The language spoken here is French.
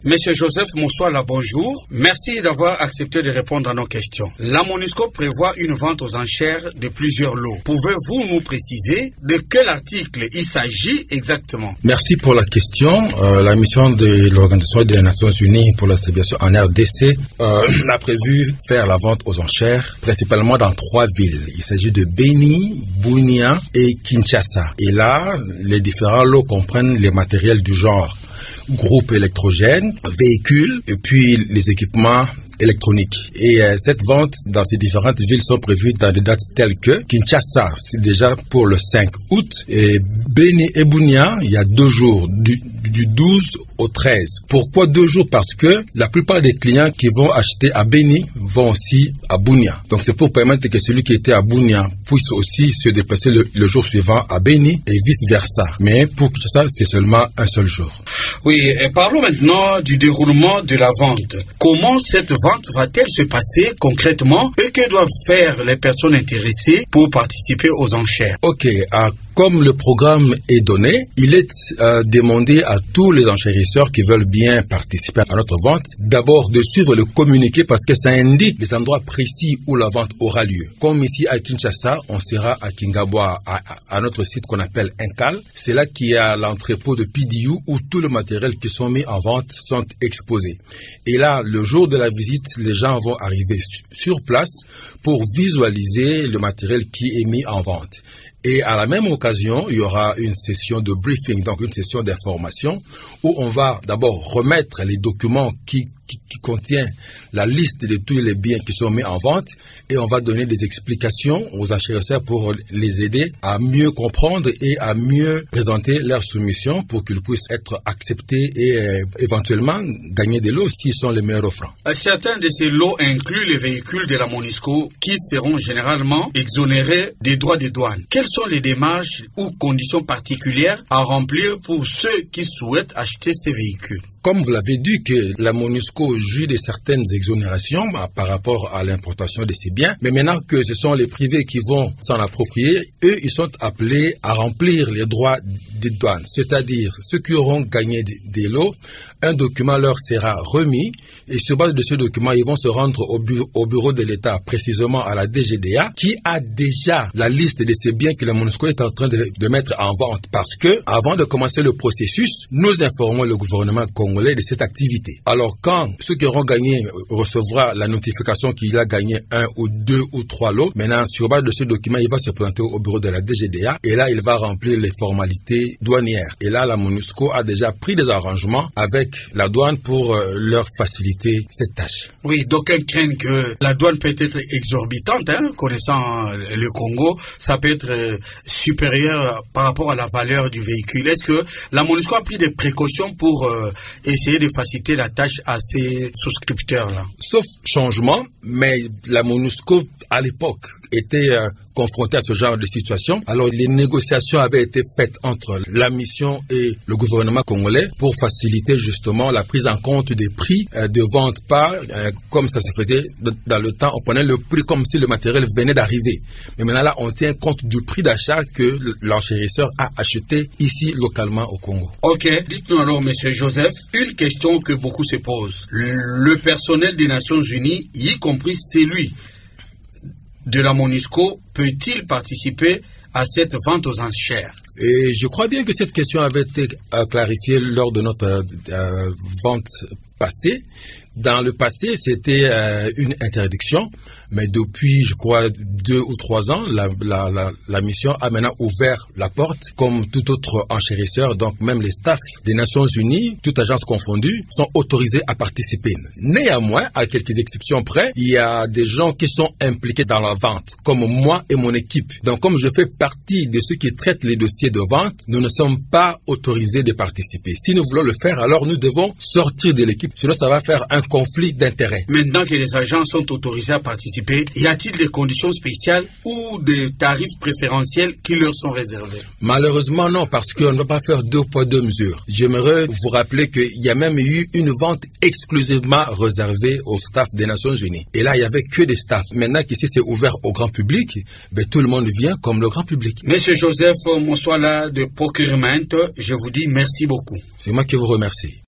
Monsieur Joseph Moussouala, bonjour. Merci d'avoir accepté de répondre à nos questions. La MONUSCO prévoit une vente aux enchères de plusieurs lots. Pouvez-vous nous préciser de quel article il s'agit exactement? Merci pour la question. La mission de l'Organisation des Nations Unies pour la stabilisation en RDC a prévu faire la vente aux enchères, principalement dans 3 villes. Il s'agit de Beni, Bunia et Kinshasa. Et là, les différents lots comprennent les matériels du genre groupe électrogène, véhicules et puis les équipements électroniques. Et cette vente dans ces différentes villes sont prévues dans des dates telles que Kinshasa, c'est déjà pour le 5 août, et Beni et Bunia, il y a 2 jours, du 12 au 13. Pourquoi 2 jours? Parce que la plupart des clients qui vont acheter à Beni vont aussi à Bunia. Donc c'est pour permettre que celui qui était à Bunia puisse aussi se déplacer le jour suivant à Beni et vice versa. Mais pour Kinshasa, c'est seulement un seul jour. Oui, et parlons maintenant du déroulement de la vente. Comment cette vente va-t-elle se passer concrètement et que doivent faire les personnes intéressées pour participer aux enchères? Ok, comme le programme est donné, il est demandé à tous les enchérisseurs qui veulent bien participer à notre vente, d'abord de suivre le communiqué parce que ça indique les endroits précis où la vente aura lieu. Comme ici à Kinshasa, on sera à Kingabwa, à notre site qu'on appelle Incal. C'est là qu'il y a l'entrepôt de PDU où tout le matériel qui sont mis en vente sont exposés. Et là, le jour de la visite, les gens vont arriver sur place pour visualiser le matériel qui est mis en vente. Et à la même occasion, il y aura une session de briefing, donc une session d'information, où on va d'abord remettre les documents qui contient la liste de tous les biens qui sont mis en vente, et on va donner des explications aux enchérisseurs pour les aider à mieux comprendre et à mieux présenter leur soumission pour qu'ils puissent être acceptés et éventuellement gagner des lots s'ils sont les meilleurs offrants. Certains de ces lots incluent les véhicules de la MONUSCO qui seront généralement exonérés des droits de douane. Quelles sont les démarches ou conditions particulières à remplir pour ceux qui souhaitent acheter ces véhicules? Comme vous l'avez dit, que la MONUSCO jouit de certaines exonérations par rapport à l'importation de ces biens, mais maintenant que ce sont les privés qui vont s'en approprier, eux, ils sont appelés à remplir les droits des douanes. C'est-à-dire, ceux qui auront gagné des lots, un document leur sera remis, et sur base de ce document, ils vont se rendre au bureau de l'État, précisément à la DGDA, qui a déjà la liste de ces biens que la MONUSCO est en train de mettre en vente. Parce que, avant de commencer le processus, nous informons le gouvernement congolais de cette activité. Alors quand ceux qui auront gagné recevra la notification qu'il a gagné 1 ou 2 ou 3 lots, maintenant sur base de ce document, il va se présenter au bureau de la DGDA et là il va remplir les formalités douanières. Et là la MONUSCO a déjà pris des arrangements avec la douane pour leur faciliter cette tâche. Oui, d'aucuns craignent que la douane peut être exorbitante, connaissant le Congo, ça peut être supérieur par rapport à la valeur du véhicule. Est-ce que la MONUSCO a pris des précautions pour essayer de faciliter la tâche à ces souscripteurs-là? Sauf changement, mais la MONUSCO, à l'époque, était confrontée à ce genre de situation. Alors, les négociations avaient été faites entre la mission et le gouvernement congolais pour faciliter justement la prise en compte des prix de vente, pas comme ça se faisait dans le temps. On prenait le prix comme si le matériel venait d'arriver. Mais maintenant, là, on tient compte du prix d'achat que l'enchérisseur a acheté ici, localement, au Congo. Ok. Dites-nous alors, Monsieur Joseph, une question que beaucoup se posent. Le personnel des Nations Unies, y compris celui de la MONUSCO, peut-il participer à cette vente aux enchères? Et je crois bien que cette question avait été clarifiée lors de notre vente passée. Dans le passé, c'était une interdiction, mais depuis, je crois, 2 ou 3 ans, la mission a maintenant ouvert la porte, comme tout autre enchérisseur. Donc, même les staffs des Nations Unies, toutes agences confondues, sont autorisés à participer. Néanmoins, à quelques exceptions près, il y a des gens qui sont impliqués dans la vente, comme moi et mon équipe. Donc, comme je fais partie de ceux qui traitent les dossiers de vente, nous ne sommes pas autorisés de participer. Si nous voulons le faire, alors nous devons sortir de l'équipe. Sinon, ça va faire un conflit d'intérêts. Maintenant que les agents sont autorisés à participer, y a-t-il des conditions spéciales ou des tarifs préférentiels qui leur sont réservés? Malheureusement non, parce qu'on ne va pas faire 2 poids 2 mesures. J'aimerais vous rappeler qu'il y a même eu une vente exclusivement réservée au staff des Nations Unies. Et là, il n'y avait que des staffs. Maintenant qu'ici c'est ouvert au grand public, tout le monde vient comme le grand public. Monsieur Joseph Moussouala de Procurement, je vous dis merci beaucoup. C'est moi qui vous remercie.